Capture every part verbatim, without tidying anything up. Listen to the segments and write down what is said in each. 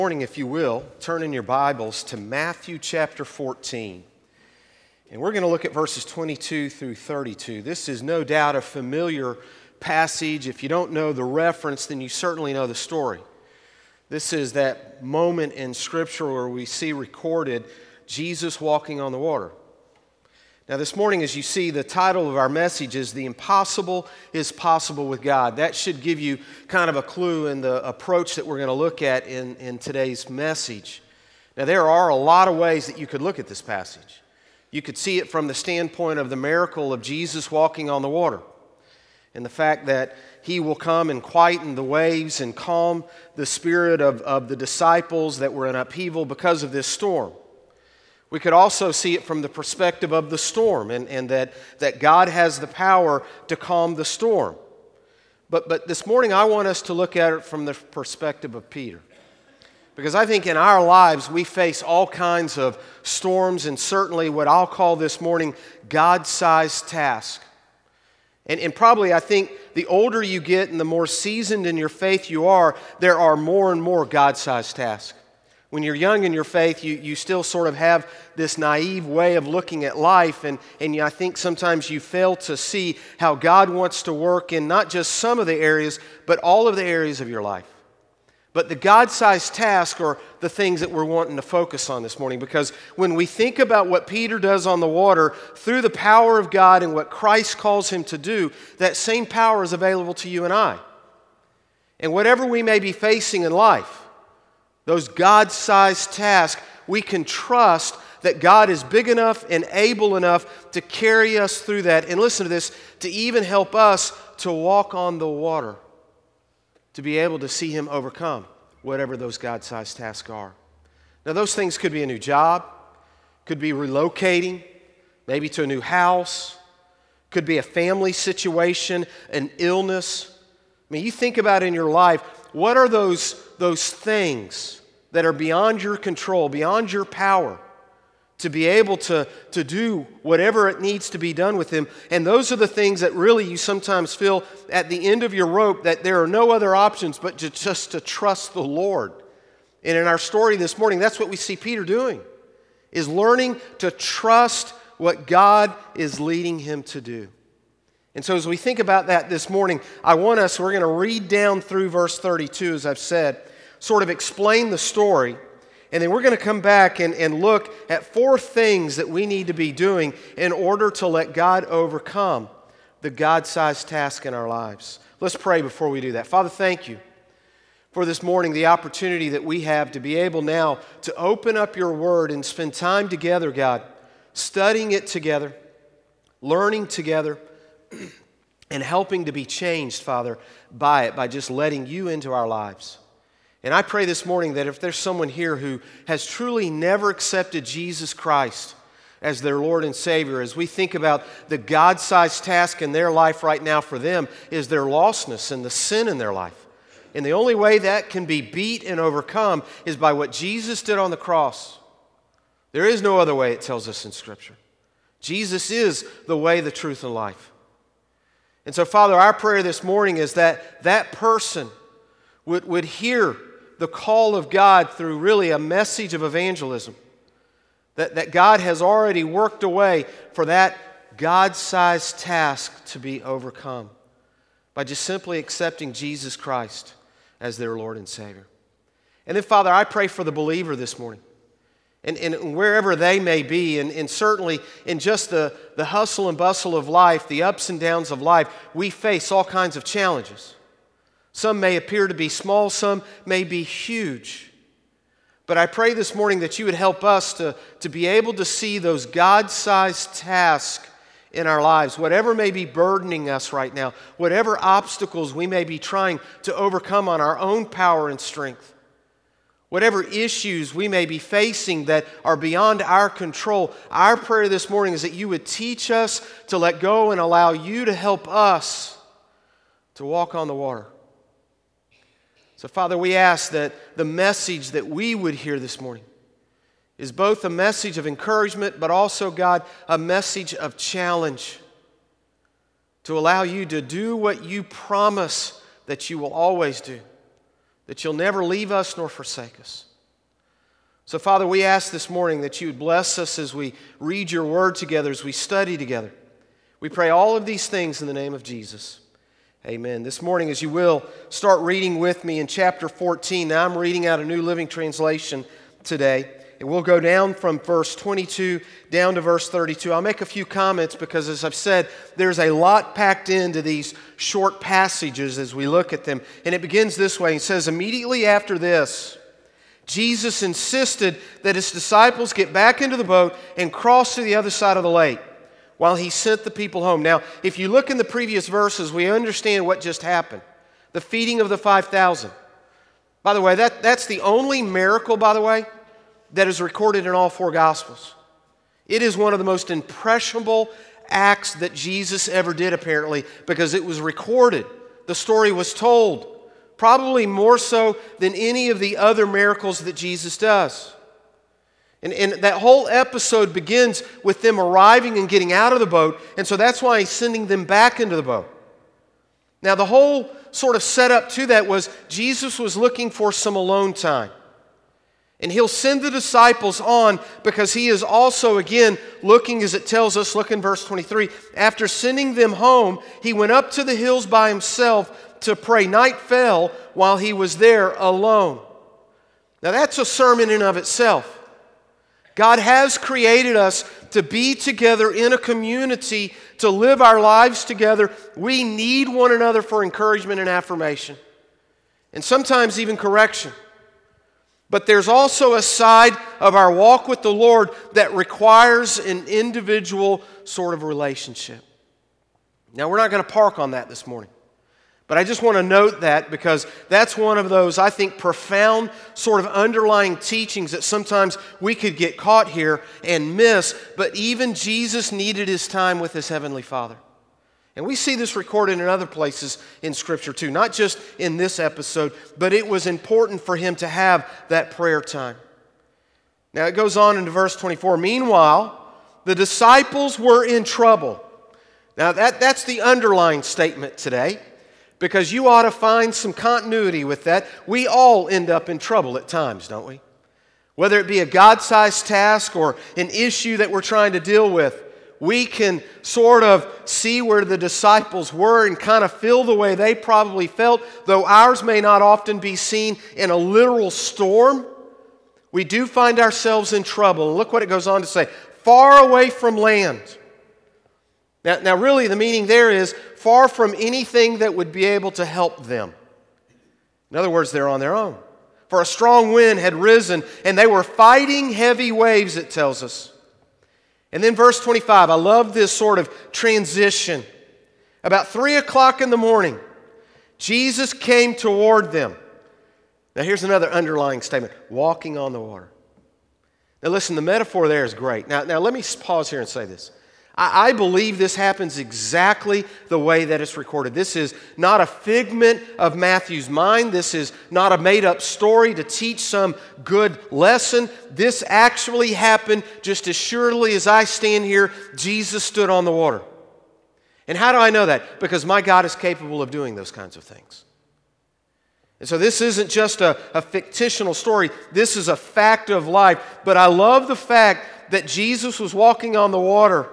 Morning, if you will, turn in your Bibles to Matthew chapter fourteen. And we're going to look at verses twenty-two through thirty-two. This is no doubt a familiar passage. If you don't know the reference, then you certainly know the story. This is that moment in Scripture where we see recorded Jesus walking on the water. Now this morning, as you see, the title of our message is The Impossible is Possible with God. That should give you kind of a clue in the approach that we're going to look at in, in today's message. Now there are a lot of ways that you could look at this passage. You could see it from the standpoint of the miracle of Jesus walking on the water and the fact that He will come and quieten the waves and calm the spirit of, of the disciples that were in upheaval because of this storm. We could also see it from the perspective of the storm and, and that, that God has the power to calm the storm. But, but this morning I want us to look at it from the perspective of Peter. Because I think in our lives we face all kinds of storms and certainly what I'll call this morning God-sized tasks. And, and probably I think the older you get and the more seasoned in your faith you are, there are more and more God-sized tasks. When you're young in your faith, you, you still sort of have this naive way of looking at life, and, and I think sometimes you fail to see how God wants to work in not just some of the areas, but all of the areas of your life. But the God-sized tasks are the things that we're wanting to focus on this morning, because when we think about what Peter does on the water, through the power of God and what Christ calls him to do, that same power is available to you and I. And whatever we may be facing in life, those God-sized tasks, we can trust that God is big enough and able enough to carry us through that. And listen to this, to even help us to walk on the water, to be able to see Him overcome whatever those God-sized tasks are. Now those things could be a new job, could be relocating, maybe to a new house, could be a family situation, an illness. I mean, you think about in your life, what are those, those things that are beyond your control, beyond your power, to be able to, to do whatever it needs to be done with them? And those are the things that really you sometimes feel at the end of your rope that there are no other options but to, just to trust the Lord. And in our story this morning, that's what we see Peter doing, is learning to trust what God is leading him to do. And so as we think about that this morning, I want us, we're going to read down through verse thirty-two, as I've said, sort of explain the story, and then we're going to come back and, and look at four things that we need to be doing in order to let God overcome the God-sized task in our lives. Let's pray before we do that. Father, thank you for this morning, the opportunity that we have to be able now to open up your word and spend time together, God, studying it together, learning together, and helping to be changed, Father, by it, by just letting you into our lives. And I pray this morning that if there's someone here who has truly never accepted Jesus Christ as their Lord and Savior, as we think about the God-sized task in their life right now for them is their lostness and the sin in their life. And the only way that can be beat and overcome is by what Jesus did on the cross. There is no other way, it tells us in Scripture. Jesus is the way, the truth, and life. And so, Father, our prayer this morning is that that person would, would hear the call of God through really a message of evangelism. That, that God has already worked a way for that God-sized task to be overcome by just simply accepting Jesus Christ as their Lord and Savior. And then, Father, I pray for the believer this morning. And, and wherever they may be, and, and certainly in just the, the hustle and bustle of life, the ups and downs of life, we face all kinds of challenges. Some may appear to be small, some may be huge. But I pray this morning that you would help us to, to be able to see those God-sized tasks in our lives, whatever may be burdening us right now, whatever obstacles we may be trying to overcome on our own power and strength. Whatever issues we may be facing that are beyond our control, our prayer this morning is that you would teach us to let go and allow you to help us to walk on the water. So, Father, we ask that the message that we would hear this morning is both a message of encouragement, but also, God, a message of challenge to allow you to do what you promise that you will always do. That you'll never leave us nor forsake us. So, Father, we ask this morning that you would bless us as we read your word together, as we study together. We pray all of these things in the name of Jesus. Amen. This morning, as you will, start reading with me in chapter fourteen. Now, I'm reading out a New Living Translation today. And we'll go down from verse twenty-two down to verse thirty-two. I'll make a few comments because, as I've said, there's a lot packed into these short passages as we look at them. And it begins this way. It says, immediately after this, Jesus insisted that his disciples get back into the boat and cross to the other side of the lake while he sent the people home. Now, if you look in the previous verses, we understand what just happened. The feeding of the five thousand. By the way, that, that's the only miracle, by the way, that is recorded in all four Gospels. It is one of the most impressionable acts that Jesus ever did, apparently, because it was recorded. The story was told, probably more so than any of the other miracles that Jesus does. And, and that whole episode begins with them arriving and getting out of the boat, and so that's why he's sending them back into the boat. Now, the whole sort of setup to that was Jesus was looking for some alone time. And he'll send the disciples on because he is also, again, looking, as it tells us, look in verse twenty-three. After sending them home, he went up to the hills by himself to pray. Night fell while he was there alone. Now that's a sermon in of itself. God has created us to be together in a community, to live our lives together. We need one another for encouragement and affirmation, and sometimes even correction. But there's also a side of our walk with the Lord that requires an individual sort of relationship. Now, we're not going to park on that this morning. But I just want to note that because that's one of those, I think, profound sort of underlying teachings that sometimes we could get caught here and miss. But even Jesus needed his time with his Heavenly Father. And we see this recorded in other places in Scripture too, not just in this episode, but it was important for him to have that prayer time. Now it goes on into verse twenty-four. Meanwhile, the disciples were in trouble. Now that, that's the underlying statement today, because you ought to find some continuity with that. We all end up in trouble at times, don't we? Whether it be a God-sized task or an issue that we're trying to deal with, we can sort of see where the disciples were and kind of feel the way they probably felt, though ours may not often be seen in a literal storm. We do find ourselves in trouble. And look what it goes on to say, far away from land. Now, now really the meaning there is far from anything that would be able to help them. In other words, they're on their own. For a strong wind had risen and they were fighting heavy waves, it tells us. And then verse twenty-five, I love this sort of transition. About three o'clock in the morning, Jesus came toward them. Now here's another underlying statement, walking on the water. Now listen, the metaphor there is great. Now, now let me pause here and say this. I, I believe this happens exactly the way that it's recorded. This is not a figment of Matthew's mind. This is not a made-up story to teach some good lesson. This actually happened just as surely as I stand here, Jesus stood on the water. And how do I know that? Because my God is capable of doing those kinds of things. And so this isn't just a, a fictional story. This is a fact of life. But I love the fact that Jesus was walking on the water,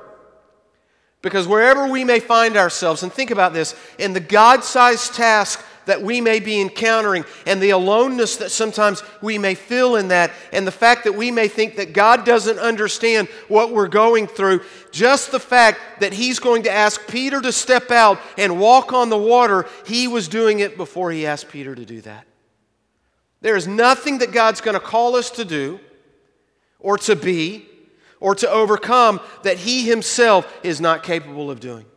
because wherever we may find ourselves, and think about this, in the God-sized task that we may be encountering, and the aloneness that sometimes we may feel in that, and the fact that we may think that God doesn't understand what we're going through, just the fact that He's going to ask Peter to step out and walk on the water, He was doing it before He asked Peter to do that. There is nothing that God's going to call us to do, or to be, or to overcome that He Himself is not capable of doing.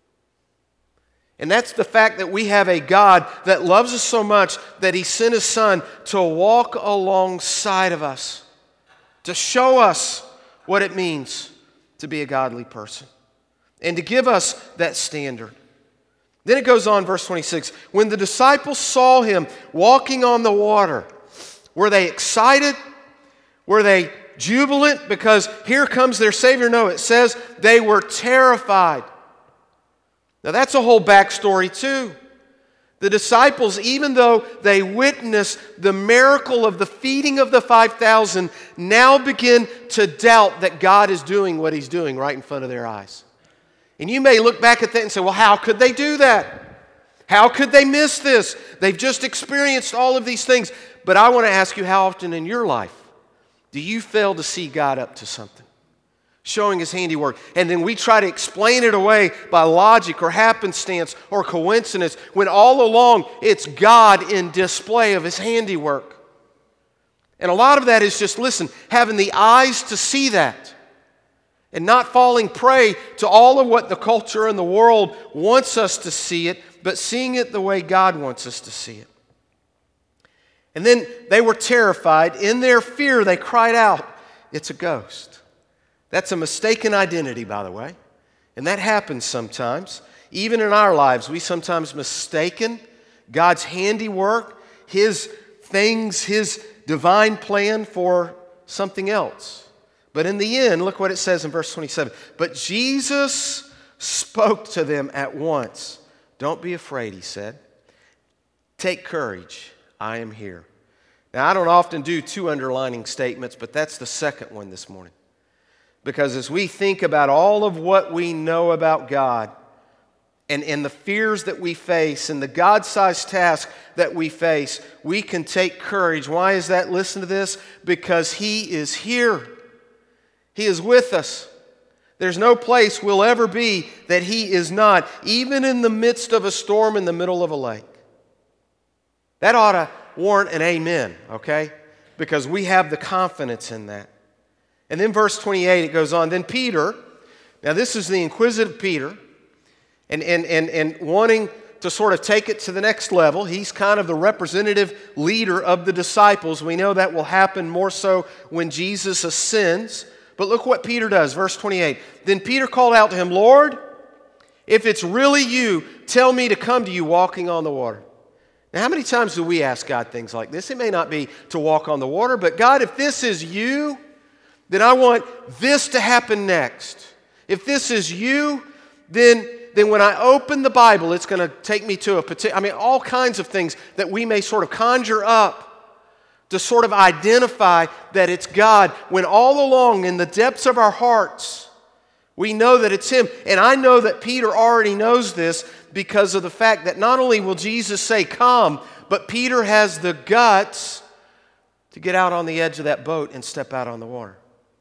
And that's the fact that we have a God that loves us so much that He sent His Son to walk alongside of us, to show us what it means to be a godly person, and to give us that standard. Then it goes on, verse twenty-six, when the disciples saw Him walking on the water, were they excited? Were they jubilant because here comes their Savior? No, it says they were terrified. Now that's a whole backstory too. The disciples, even though they witnessed the miracle of the feeding of the five thousand, now begin to doubt that God is doing what He's doing right in front of their eyes. And you may look back at that and say, well, how could they do that? How could they miss this? They've just experienced all of these things. But I want to ask you, how often in your life do you fail to see God up to something, showing His handiwork, and then we try to explain it away by logic or happenstance or coincidence, when all along it's God in display of His handiwork? And a lot of that is just, listen, having the eyes to see that and not falling prey to all of what the culture and the world wants us to see it, but seeing it the way God wants us to see it. And then they were terrified. In their fear, they cried out, "It's a ghost." That's a mistaken identity, by the way. And that happens sometimes. Even in our lives, we sometimes mistaken God's handiwork, His things, His divine plan for something else. But in the end, look what it says in verse twenty-seven. But Jesus spoke to them at once. "Don't be afraid," He said. "Take courage. I am here." Now, I don't often do two underlining statements, but that's the second one this morning. Because as we think about all of what we know about God and, and the fears that we face and the God-sized task that we face, we can take courage. Why is that? Listen to this. Because He is here. He is with us. There's no place we'll ever be that He is not, even in the midst of a storm in the middle of a lake. That ought to warrant an amen, okay? Because we have the confidence in that. And then verse twenty-eight, it goes on. Then Peter, now this is the inquisitive Peter, and, and, and, and wanting to sort of take it to the next level. He's kind of the representative leader of the disciples. We know that will happen more so when Jesus ascends. But look what Peter does, verse twenty-eight. Then Peter called out to Him, "Lord, if it's really You, tell me to come to You walking on the water." Now, how many times do we ask God things like this? It may not be to walk on the water, but God, if this is You, then I want this to happen next. If this is You, then, then when I open the Bible, it's going to take me to a particular, I mean, all kinds of things that we may sort of conjure up to sort of identify that it's God, when all along in the depths of our hearts, we know that it's Him. And I know that Peter already knows this because of the fact that not only will Jesus say, "Come," but Peter has the guts to get out on the edge of that boat and step out on the water.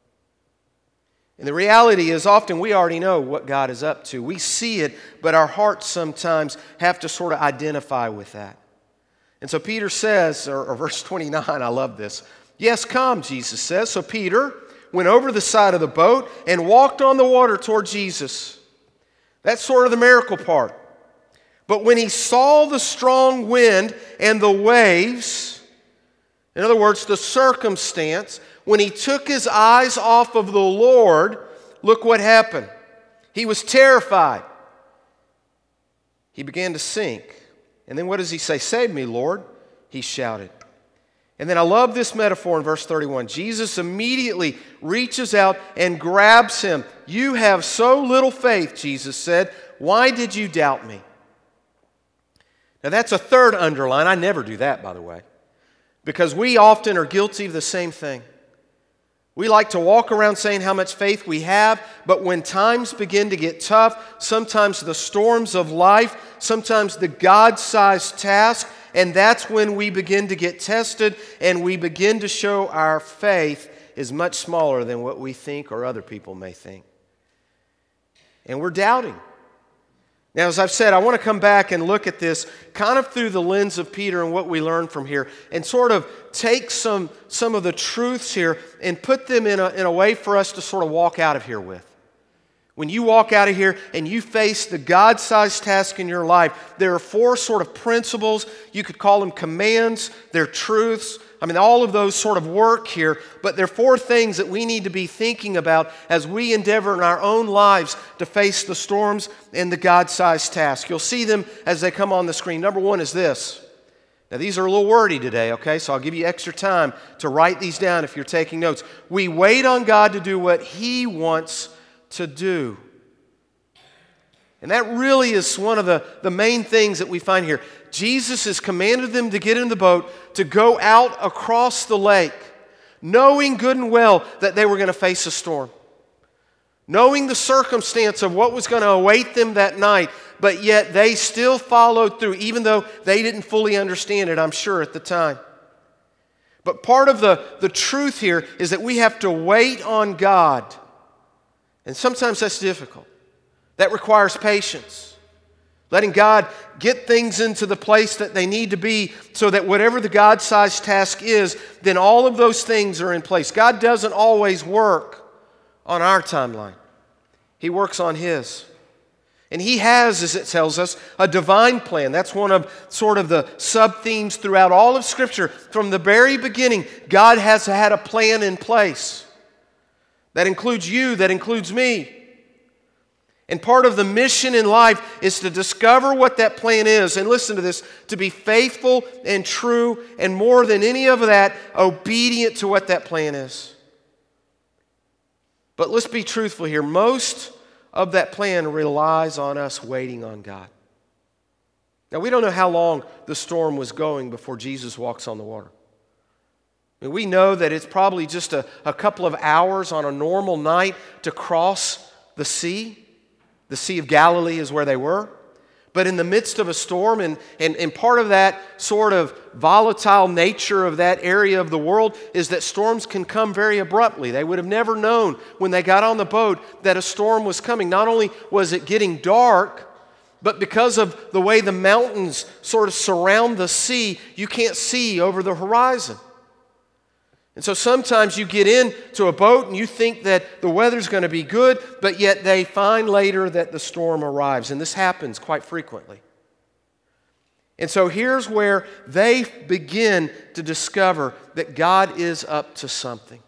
And the reality is, often we already know what God is up to. We see it, but our hearts sometimes have to sort of identify with that. And so Peter says, or, or verse twenty-nine, I love this. "Yes, come," Jesus says. So Peter went over the side of the boat and walked on the water toward Jesus. That's sort of the miracle part. But when he saw the strong wind and the waves, in other words, the circumstance, when he took his eyes off of the Lord, look what happened. He was terrified. He began to sink. And then what does he say? "Save me, Lord," he shouted. And then I love this metaphor in verse thirty-one. Jesus immediately reaches out and grabs him. "You have so little faith," Jesus said. "Why did you doubt me?" Now that's a third underline. I never do that, by the way, because we often are guilty of the same thing. We like to walk around saying how much faith we have, but when times begin to get tough, sometimes the storms of life, sometimes the God-sized task, and that's when we begin to get tested and we begin to show our faith is much smaller than what we think or other people may think. And we're doubting. Now, as I've said, I want to come back and look at this kind of through the lens of Peter and what we learn from here, and sort of take some, some of the truths here and put them in a, in a way for us to sort of walk out of here with. When you walk out of here and you face the God-sized task in your life, there are four sort of principles. You could call them commands. They're truths. I mean, all of those sort of work here, but there are four things that we need to be thinking about as we endeavor in our own lives to face the storms and the God-sized task. You'll see them as they come on the screen. Number one is this. Now, these are a little wordy today, okay? So I'll give you extra time to write these down if you're taking notes. We wait on God to do what He wants to do. And that really is one of the, the main things that we find here. Jesus has commanded them to get in the boat to go out across the lake, knowing good and well that they were going to face a storm, knowing the circumstance of what was going to await them that night, but yet they still followed through, even though they didn't fully understand it, I'm sure, at the time. But part of the, the truth here is that we have to wait on God. And sometimes that's difficult. That requires patience. Letting God get things into the place that they need to be so that whatever the God-sized task is, then all of those things are in place. God doesn't always work on our timeline. He works on His. And He has, as it tells us, a divine plan. That's one of sort of the sub-themes throughout all of Scripture. From the very beginning, God has had a plan in place. That includes you, that includes me. And part of the mission in life is to discover what that plan is. And listen to this, to be faithful and true, and more than any of that, obedient to what that plan is. But let's be truthful here. Most of that plan relies on us waiting on God. Now, we don't know how long the storm was going before Jesus walks on the water. I mean, we know that it's probably just a, a couple of hours on a normal night to cross the sea. The Sea of Galilee is where they were. But in the midst of a storm, and, and, and part of that sort of volatile nature of that area of the world is that storms can come very abruptly. They would have never known when they got on the boat that a storm was coming. Not only was it getting dark, but because of the way the mountains sort of surround the sea, you can't see over the horizon. And so sometimes you get into a boat and you think that the weather's going to be good, but yet they find later that the storm arrives. And this happens quite frequently. And so here's where they begin to discover that God is up to something.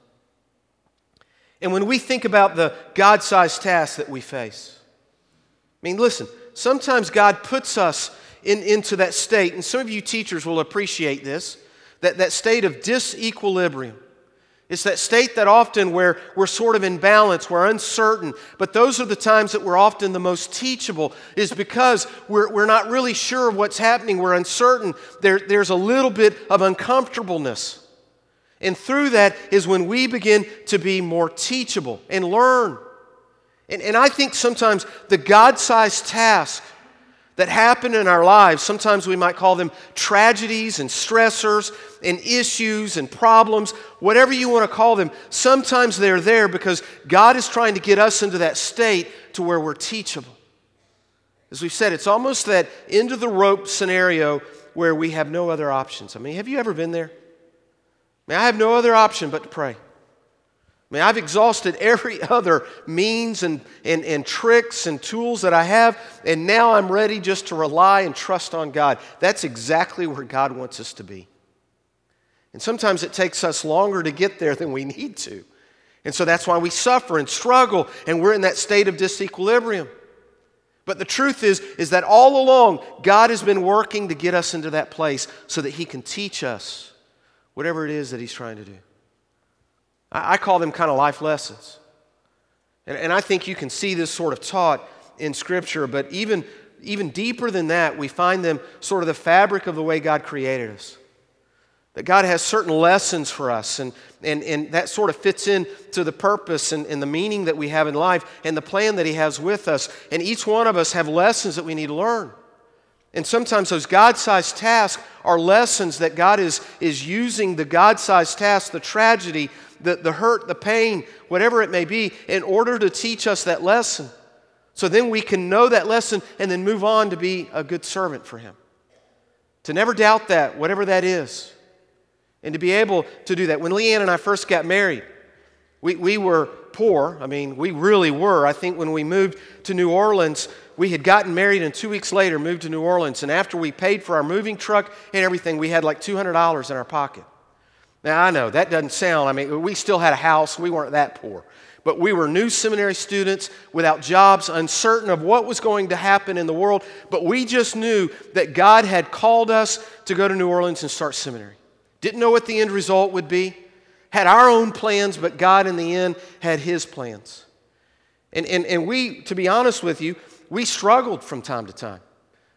And when we think about the God-sized tasks that we face, I mean, listen, sometimes God puts us in, into that state, and some of you teachers will appreciate this, That, that state of disequilibrium. It's that state that often where we're sort of in balance, we're uncertain, but those are the times that we're often the most teachable, is because we're, we're not really sure of what's happening, we're uncertain, there, there's a little bit of uncomfortableness. And through that is when we begin to be more teachable and learn. And, and I think sometimes the God-sized task that happen in our lives, sometimes we might call them tragedies and stressors and issues and problems, whatever you want to call them, sometimes they're there because God is trying to get us into that state to where we're teachable. As we've said, it's almost that end of the rope scenario where we have no other options. I mean, have you ever been there? I mean, I have no other option but to pray. I mean, I've exhausted every other means and, and, and tricks and tools that I have, and now I'm ready just to rely and trust on God. That's exactly where God wants us to be. And sometimes it takes us longer to get there than we need to. And so that's why we suffer and struggle, and we're in that state of disequilibrium. But the truth is, is that all along, God has been working to get us into that place so that He can teach us whatever it is that He's trying to do. I call them kind of life lessons. And, and I think you can see this sort of taught in Scripture, but even, even deeper than that, we find them sort of the fabric of the way God created us. That God has certain lessons for us, and, and, and that sort of fits into the purpose and, and the meaning that we have in life and the plan that He has with us. And each one of us have lessons that we need to learn. And sometimes those God-sized tasks are lessons that God is, is using the God-sized task, the tragedy, the, the hurt, the pain, whatever it may be, in order to teach us that lesson. So then we can know that lesson and then move on to be a good servant for Him. To never doubt that, whatever that is. And to be able to do that. When Leanne and I first got married, we, we were poor. I mean, we really were. I think when we moved to New Orleans, we had gotten married and two weeks later moved to New Orleans. And after we paid for our moving truck and everything, we had like two hundred dollars in our pocket. Now, I know that doesn't sound, I mean, we still had a house. We weren't that poor. But we were new seminary students without jobs, uncertain of what was going to happen in the world. But we just knew that God had called us to go to New Orleans and start seminary. Didn't know what the end result would be. Had our own plans, but God in the end had His plans. And, and, and we, to be honest with you, we struggled from time to time.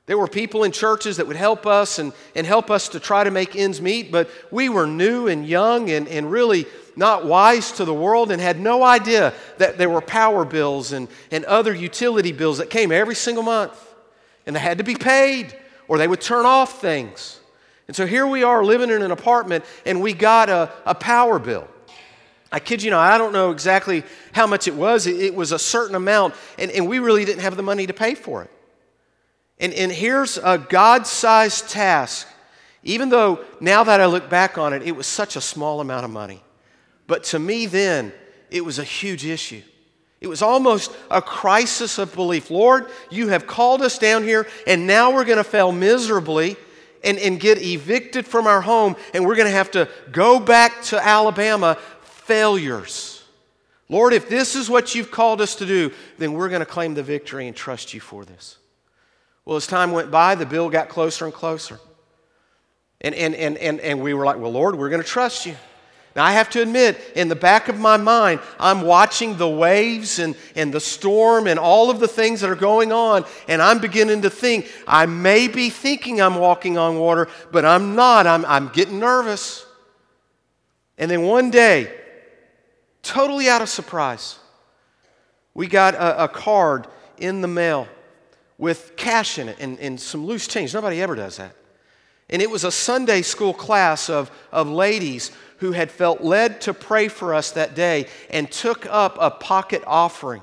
There were people in churches that would help us and, and help us to try to make ends meet, but we were new and young and, and really not wise to the world and had no idea that there were power bills and, and other utility bills that came every single month. And they had to be paid or they would turn off things. And so here we are living in an apartment and we got a, a power bill. I kid you not, I don't know exactly how much it was. It, it was a certain amount and, and we really didn't have the money to pay for it. And, and here's a God-sized task. Even though now that I look back on it, it was such a small amount of money. But to me then, it was a huge issue. It was almost a crisis of belief. Lord, you have called us down here, and now we're going to fail miserably and, and get evicted from our home, and we're going to have to go back to Alabama failures. Lord, if this is what you've called us to do, then we're going to claim the victory and trust you for this. Well, as time went by, the bill got closer and closer. And, and, and, and, and we were like, well, Lord, we're going to trust you. Now, I have to admit, in the back of my mind, I'm watching the waves and, and the storm and all of the things that are going on, and I'm beginning to think, I may be thinking I'm walking on water, but I'm not. I'm, I'm getting nervous. And then one day, totally out of surprise, we got a, a card in the mail with cash in it and, and some loose change. Nobody ever does that. And it was a Sunday school class of, of ladies who had felt led to pray for us that day and took up a pocket offering.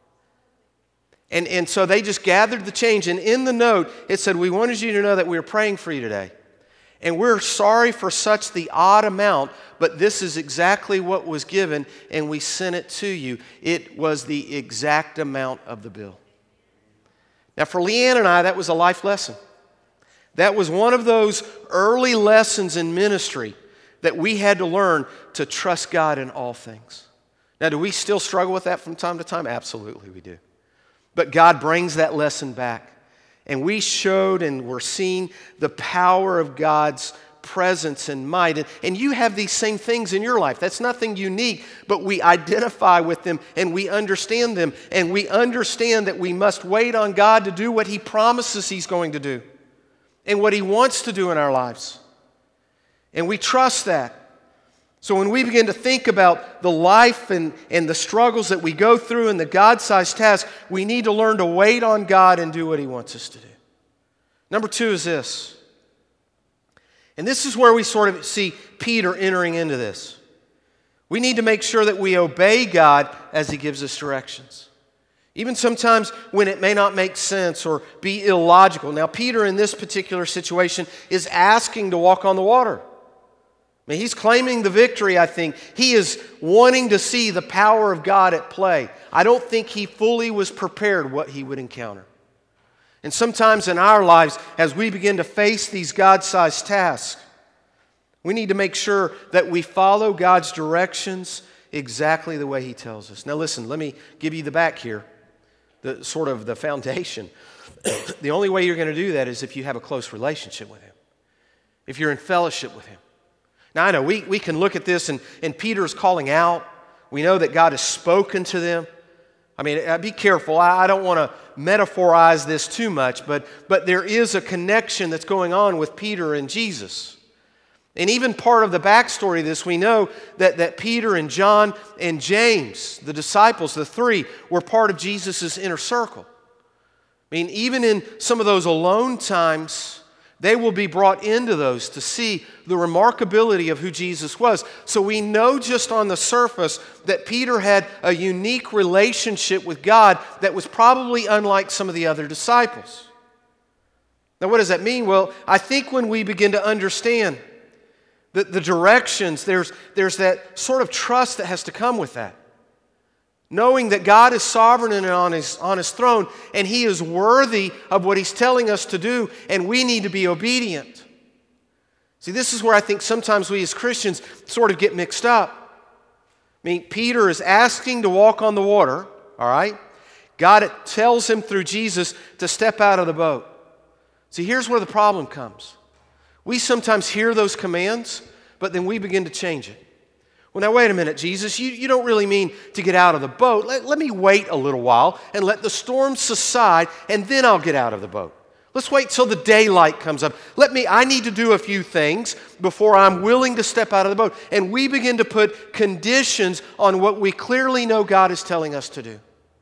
And, and so they just gathered the change. And in the note, it said, we wanted you to know that we were praying for you today. And we're sorry for such the odd amount, but this is exactly what was given, and we sent it to you. It was the exact amount of the bill. Now, for Leanne and I, that was a life lesson. That was one of those early lessons in ministry that we had to learn to trust God in all things. Now, do we still struggle with that from time to time? Absolutely, we do. But God brings that lesson back. And we showed and were seeing the power of God's presence and might. And, and you have these same things in your life. That's nothing unique, but we identify with them and we understand them. And we understand that we must wait on God to do what He promises He's going to do and what He wants to do in our lives. And we trust that. So when we begin to think about the life and, and the struggles that we go through and the God-sized task, we need to learn to wait on God and do what He wants us to do. Number two is this. And this is where we sort of see Peter entering into this. We need to make sure that we obey God as He gives us directions. Even sometimes when it may not make sense or be illogical. Now, Peter in this particular situation is asking to walk on the water. I mean, he's claiming the victory, I think. He is wanting to see the power of God at play. I don't think he fully was prepared what he would encounter. And sometimes in our lives, as we begin to face these God-sized tasks, we need to make sure that we follow God's directions exactly the way He tells us. Now listen, let me give you the back here, the sort of the foundation. The only way you're going to do that is if you have a close relationship with Him, if you're in fellowship with Him. Now, I know we, we can look at this, and, and Peter is calling out. We know that God has spoken to them. I mean, be careful. I, I don't want to metaphorize this too much, but, but there is a connection that's going on with Peter and Jesus. And even part of the backstory of this, we know that, that Peter and John and James, the disciples, the three, were part of Jesus' inner circle. I mean, even in some of those alone times, they will be brought into those to see the remarkability of who Jesus was. So we know just on the surface that Peter had a unique relationship with God that was probably unlike some of the other disciples. Now, what does that mean? Well, I think when we begin to understand the, the directions, there's, there's that sort of trust that has to come with that. Knowing that God is sovereign and on his, on his throne, and He is worthy of what He's telling us to do, and we need to be obedient. See, this is where I think sometimes we as Christians sort of get mixed up. I mean, Peter is asking to walk on the water, all right? God tells him through Jesus to step out of the boat. See, here's where the problem comes. We sometimes hear those commands, but then we begin to change it. Well, now, wait a minute, Jesus. You, you don't really mean to get out of the boat. Let, let me wait a little while and let the storm subside, and then I'll get out of the boat. Let's wait till the daylight comes up. Let me, I need to do a few things before I'm willing to step out of the boat. And we begin to put conditions on what we clearly know God is telling us to do.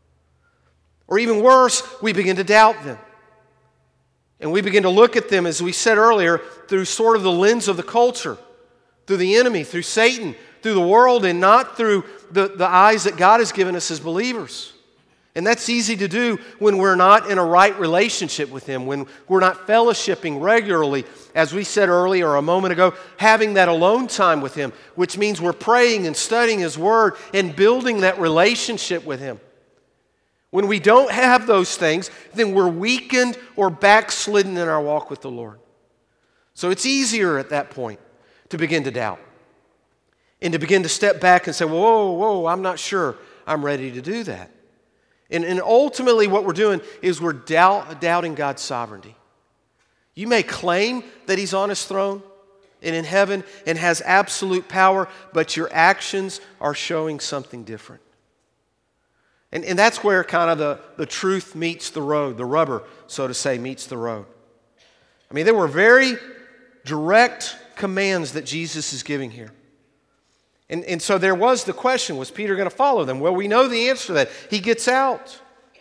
Or even worse, we begin to doubt them. And we begin to look at them, as we said earlier, through sort of the lens of the culture, through the enemy, through Satan, through the world, and not through the, the eyes that God has given us as believers. And that's easy to do when we're not in a right relationship with Him, when we're not fellowshipping regularly, as we said earlier or a moment ago, having that alone time with Him, which means we're praying and studying His Word and building that relationship with Him. When we don't have those things, then we're weakened or backslidden in our walk with the Lord. So it's easier at that point to begin to doubt and to begin to step back and say, whoa, whoa, I'm not sure I'm ready to do that. And, and ultimately what we're doing is we're doubt, doubting God's sovereignty. You may claim that He's on His throne and in heaven and has absolute power, but your actions are showing something different. And, and that's where kind of the, the truth meets the road, the rubber, so to say, meets the road. I mean, there were very direct commands that Jesus is giving here. And, and so there was the question, was Peter going to follow them? Well, we know the answer to that. He gets out.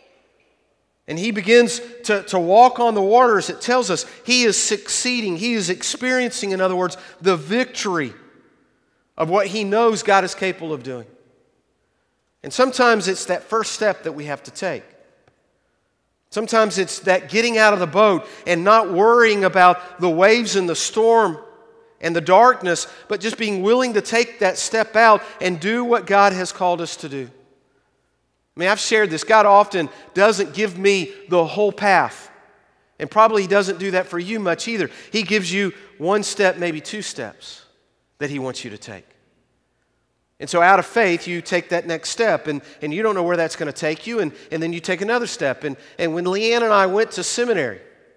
And he begins to, to walk on the waters. It tells us he is succeeding. He is experiencing, in other words, the victory of what he knows God is capable of doing. And sometimes it's that first step that we have to take. Sometimes it's that getting out of the boat and not worrying about the waves and the storm and the darkness, but just being willing to take that step out and do what God has called us to do. I mean, I've shared this. God often doesn't give me the whole path. And probably He doesn't do that for you much either. He gives you one step, maybe two steps that He wants you to take. And so out of faith, you take that next step, and, and you don't know where that's going to take you, and, and then you take another step. And, and when Leanne and I went to seminary,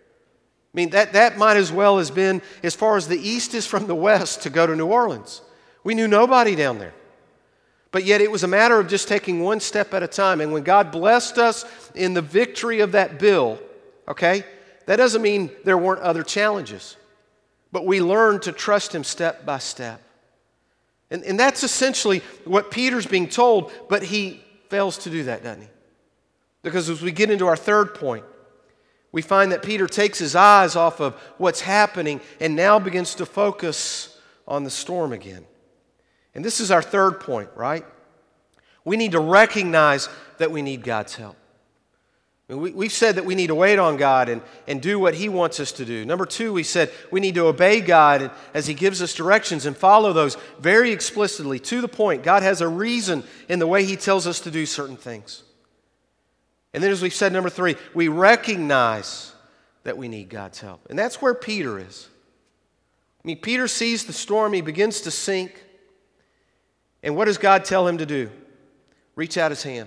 I mean, that, that might as well has been as far as the east is from the west to go to New Orleans. We knew nobody down there. But yet it was a matter of just taking one step at a time. And when God blessed us in the victory of that bill, okay, that doesn't mean there weren't other challenges. But we learned to trust Him step by step. And, and that's essentially what Peter's being told, but he fails to do that, doesn't he? Because as we get into our third point, we find that Peter takes his eyes off of what's happening and now begins to focus on the storm again. And this is our third point, right? We need to recognize that we need God's help. I mean, we, we've said that we need to wait on God and, and do what He wants us to do. Number two, we said we need to obey God as He gives us directions and follow those very explicitly, to the point. God has a reason in the way He tells us to do certain things. And then as we've said, number three, we recognize that we need God's help. And that's where Peter is. I mean, Peter sees the storm, he begins to sink. And what does God tell him to do? Reach out His hand.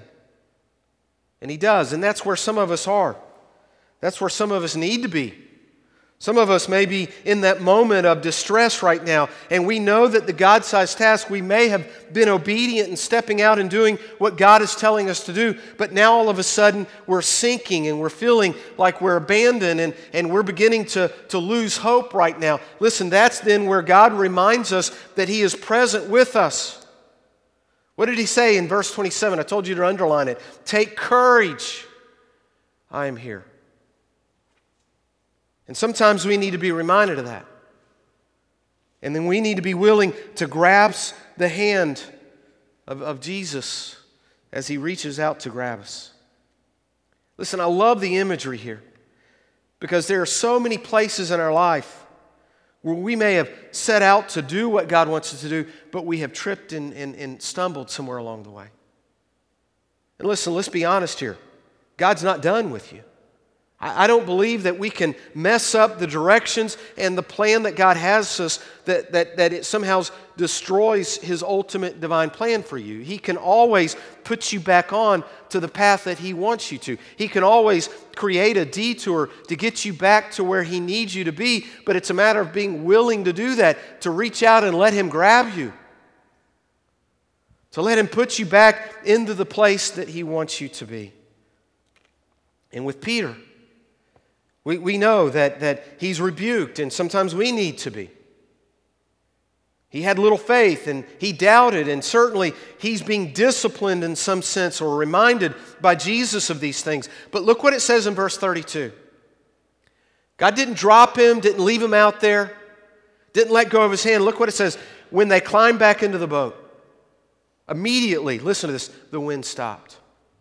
And He does, and that's where some of us are. That's where some of us need to be. Some of us may be in that moment of distress right now, and we know that the God-sized task, we may have been obedient in stepping out and doing what God is telling us to do, but now all of a sudden we're sinking and we're feeling like we're abandoned and, and we're beginning to, to lose hope right now. Listen, that's then where God reminds us that He is present with us. What did He say in verse twenty-seven? I told you to underline it. Take courage. I am here. And sometimes we need to be reminded of that. And then we need to be willing to grasp the hand of, of Jesus as He reaches out to grab us. Listen, I love the imagery here because there are so many places in our life where we may have set out to do what God wants us to do, but we have tripped and, and, and stumbled somewhere along the way. And listen, let's be honest here. God's not done with you. I, I don't believe that we can mess up the directions and the plan that God has us, that, that, that it somehow destroys His ultimate divine plan for you. He can always put you back on to the path that He wants you to. He can always create a detour to get you back to where He needs you to be, but it's a matter of being willing to do that, to reach out and let Him grab you, to let Him put you back into the place that He wants you to be. And with Peter, We, we know that, that he's rebuked, and sometimes we need to be. He had little faith, and he doubted, and certainly he's being disciplined in some sense or reminded by Jesus of these things. But look what it says in verse thirty-two. God didn't drop him, didn't leave him out there, didn't let go of his hand. Look what it says. When they climbed back into the boat, immediately, listen to this, the wind stopped.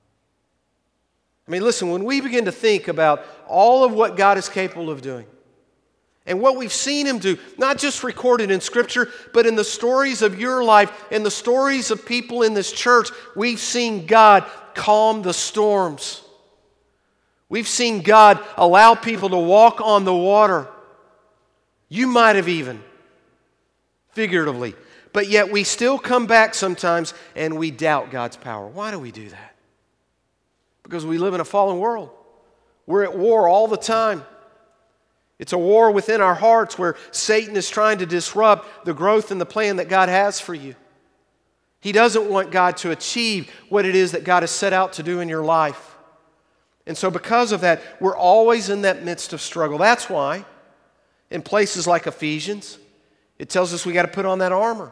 I mean, listen, when we begin to think about all of what God is capable of doing and what we've seen him do, not just recorded in Scripture, but in the stories of your life and the stories of people in this church, we've seen God calm the storms. We've seen God allow people to walk on the water. You might have even, figuratively. But yet we still come back sometimes and we doubt God's power. Why do we do that? Because we live in a fallen world. We're at war all the time. It's a war within our hearts where Satan is trying to disrupt the growth and the plan that God has for you. He doesn't want God to achieve what it is that God has set out to do in your life. And so because of that, we're always in that midst of struggle. That's why in places like Ephesians, it tells us we got to put on that armor.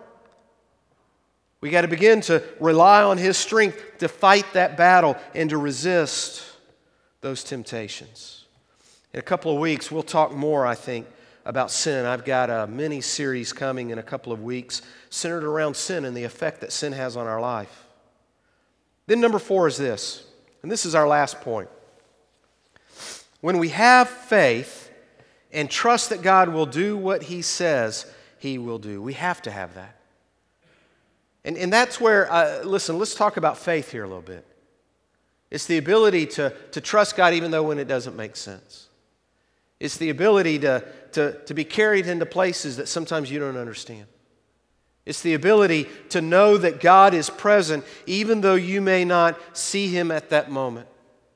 We got to begin to rely on his strength to fight that battle and to resist those temptations. In a couple of weeks, we'll talk more, I think, about sin. I've got a mini-series coming in a couple of weeks centered around sin and the effect that sin has on our life. Then number four is this, and this is our last point. When we have faith and trust that God will do what he says he will do, we have to have that. And, and that's where, uh, listen, let's talk about faith here a little bit. It's the ability to, to trust God even though when it doesn't make sense. It's the ability to, to, to be carried into places that sometimes you don't understand. It's the ability to know that God is present even though you may not see him at that moment.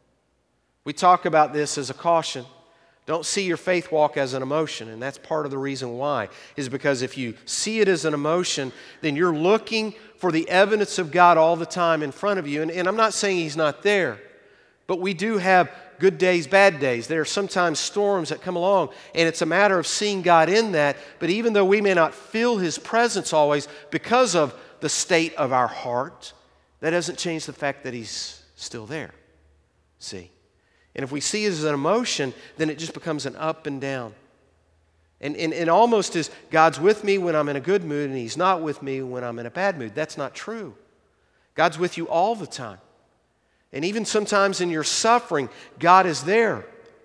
We talk about this as a caution. Don't see your faith walk as an emotion, and that's part of the reason why, is because if you see it as an emotion, then you're looking for the evidence of God all the time in front of you. And, and I'm not saying he's not there, but we do have good days, bad days. There are sometimes storms that come along, and it's a matter of seeing God in that. But even though we may not feel his presence always because of the state of our heart, that doesn't change the fact that he's still there. See? And if we see it as an emotion, then it just becomes an up and down. And, and, and almost as God's with me when I'm in a good mood and he's not with me when I'm in a bad mood. That's not true. God's with you all the time. And even sometimes in your suffering, God is there.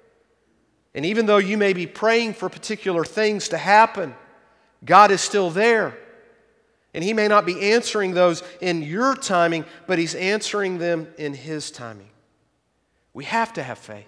And even though you may be praying for particular things to happen, God is still there. And he may not be answering those in your timing, but he's answering them in his timing. We have to have faith.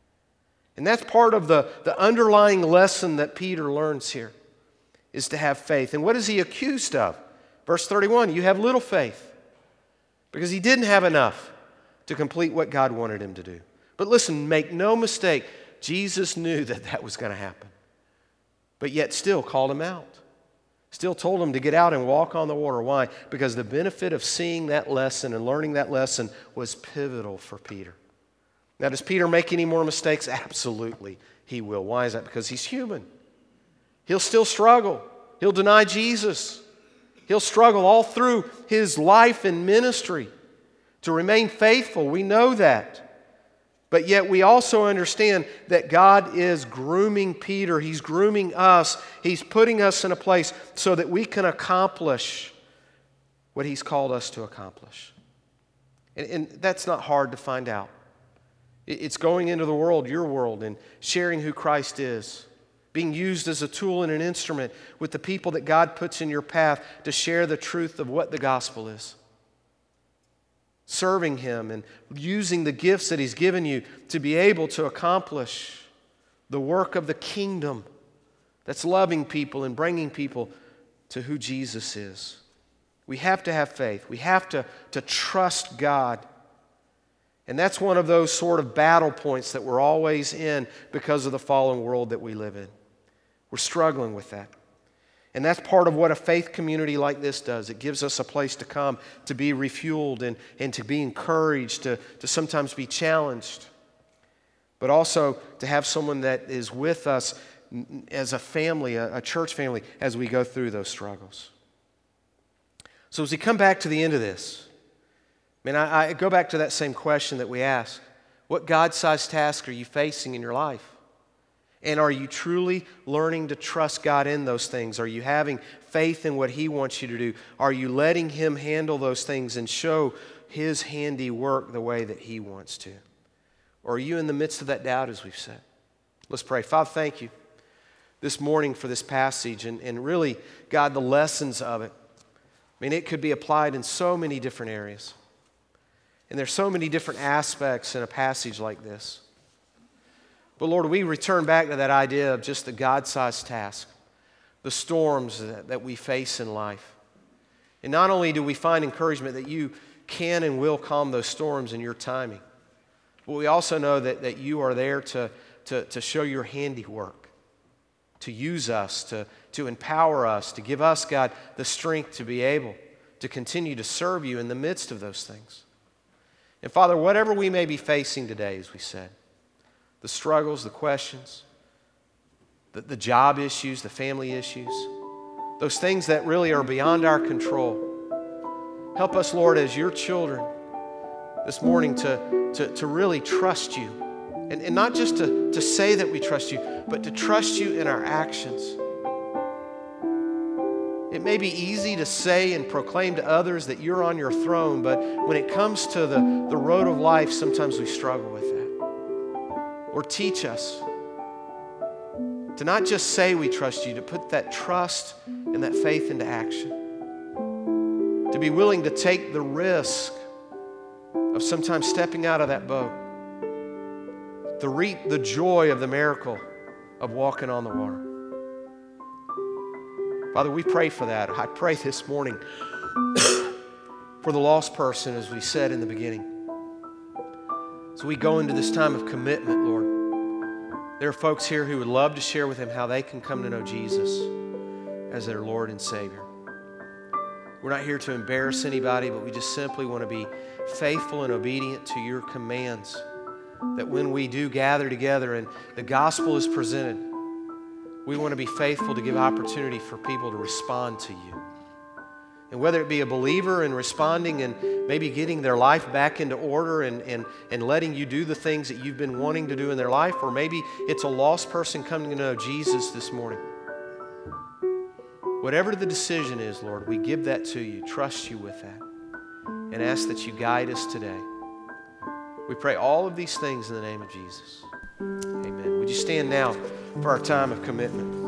And that's part of the, the underlying lesson that Peter learns here, is to have faith. And what is he accused of? Verse thirty-one, you have little faith. Because he didn't have enough to complete what God wanted him to do. But listen, make no mistake, Jesus knew that that was going to happen. But yet still called him out. Still told him to get out and walk on the water. Why? Because the benefit of seeing that lesson and learning that lesson was pivotal for Peter. Now, does Peter make any more mistakes? Absolutely, he will. Why is that? Because he's human. He'll still struggle. He'll deny Jesus. He'll struggle all through his life and ministry to remain faithful. We know that. But yet we also understand that God is grooming Peter. He's grooming us. He's putting us in a place so that we can accomplish what he's called us to accomplish. And, and that's not hard to find out. It's going into the world, your world, and sharing who Christ is. Being used as a tool and an instrument with the people that God puts in your path to share the truth of what the gospel is. Serving him and using the gifts that he's given you to be able to accomplish the work of the kingdom that's loving people and bringing people to who Jesus is. We have to have faith. We have to, to trust God. And that's one of those sort of battle points that we're always in because of the fallen world that we live in. We're struggling with that. And that's part of what a faith community like this does. It gives us a place to come to be refueled and, and to be encouraged, to, to sometimes be challenged. but also to have someone that is with us as a family, a, a church family, as we go through those struggles. So as we come back to the end of this, man, I, I go back to that same question that we asked. What God-sized task are you facing in your life? And are you truly learning to trust God in those things? Are you having faith in what He wants you to do? Are you letting Him handle those things and show His handiwork the way that He wants to? Or are you in the midst of that doubt, as we've said? Let's pray. Father, thank you this morning for this passage and, and really, God, the lessons of it. I mean, it could be applied in so many different areas. And there's so many different aspects in a passage like this. But Lord, we return back to that idea of just the God-sized task, the storms that, that we face in life. And not only do we find encouragement that you can and will calm those storms in your timing, but we also know that, that you are there to, to, to show your handiwork, to use us, to, to empower us, to give us, God, the strength to be able to continue to serve you in the midst of those things. And Father, whatever we may be facing today, as we said, the struggles, the questions, the, the job issues, the family issues, those things that really are beyond our control. Help us, Lord, as your children this morning to, to, to really trust you. And, and not just to, to say that we trust you, but to trust you in our actions. It may be easy to say and proclaim to others that you're on your throne, but when it comes to the, the road of life, sometimes we struggle with that. Or teach us to not just say we trust you, to put that trust and that faith into action. To be willing to take the risk of sometimes stepping out of that boat. To reap the joy of the miracle of walking on the water. Father, we pray for that. I pray this morning for the lost person, as we said in the beginning. So we go into this time of commitment, Lord. There are folks here who would love to share with Him how they can come to know Jesus as their Lord and Savior. We're not here to embarrass anybody, but we just simply want to be faithful and obedient to your commands. That when we do gather together and the gospel is presented, we want to be faithful to give opportunity for people to respond to you. And whether it be a believer and responding and maybe getting their life back into order and, and, and letting you do the things that you've been wanting to do in their life, or maybe it's a lost person coming to know Jesus this morning. Whatever the decision is, Lord, we give that to you, trust you with that, and ask that you guide us today. We pray all of these things in the name of Jesus. Amen. Would you stand now for our time of commitment?